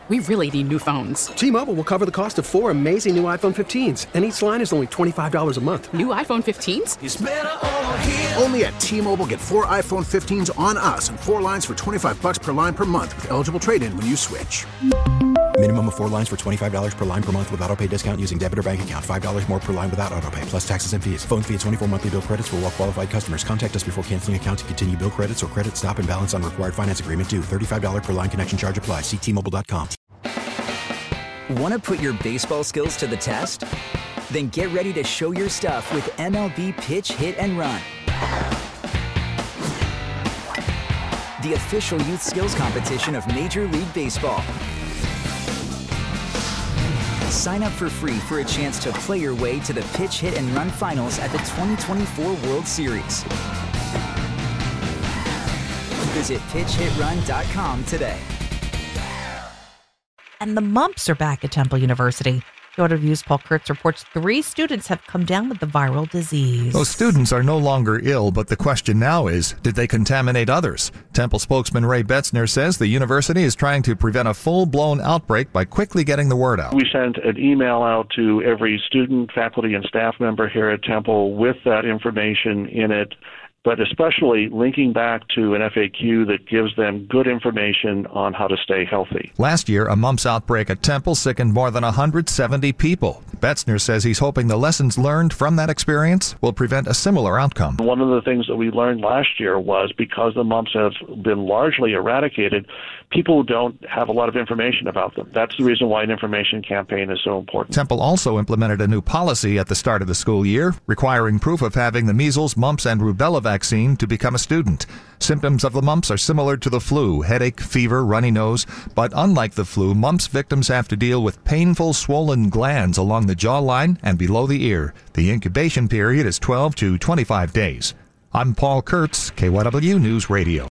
We really need new phones. T-Mobile will cover the cost of 4 amazing new iPhone 15s, and each line is only $25 a month. New iPhone 15s? It's better over here. Only at T-Mobile, get 4 iPhone 15s on us and 4 lines for $25 per line per month with eligible trade-in when you switch. Minimum of 4 lines for $25 per line per month with autopay discount using debit or bank account. $5 more per line without autopay, plus taxes and fees. Phone fee at 24 monthly bill credits for well-qualified customers. Contact us before canceling account to continue bill credits or credit stop and balance on required finance agreement due. $35 per line connection charge applies. See T-Mobile.com. Want to put your baseball skills to the test? Then get ready to show your stuff with MLB Pitch, Hit, and Run. The official youth skills competition of Major League Baseball. Sign up for free for a chance to play your way to the Pitch, Hit, and Run finals at the 2024 World Series. Visit pitchhitrun.com today. And the mumps are back at Temple University. Kyoto Review's Paul Kurtz reports 3 students have come down with the viral disease. Those students are no longer ill, but the question now is, did they contaminate others? Temple spokesman Ray Betzner says the university is trying to prevent a full-blown outbreak by quickly getting the word out. We sent an email out to every student, faculty, and staff member here at Temple with that information in it, but especially linking back to an FAQ that gives them good information on how to stay healthy. Last year, a mumps outbreak at Temple sickened more than 170 people. Betzner says he's hoping the lessons learned from that experience will prevent a similar outcome. One of the things that we learned last year was because the mumps have been largely eradicated, people don't have a lot of information about them. That's the reason why an information campaign is so important. Temple also implemented a new policy at the start of the school year, requiring proof of having the measles, mumps, and rubella vaccine to become a student. Symptoms of the mumps are similar to the flu: headache, fever, runny nose. But unlike the flu, mumps victims have to deal with painful swollen glands along the jawline and below the ear. The incubation period is 12 to 25 days. I'm Paul Kurtz, KYW News Radio.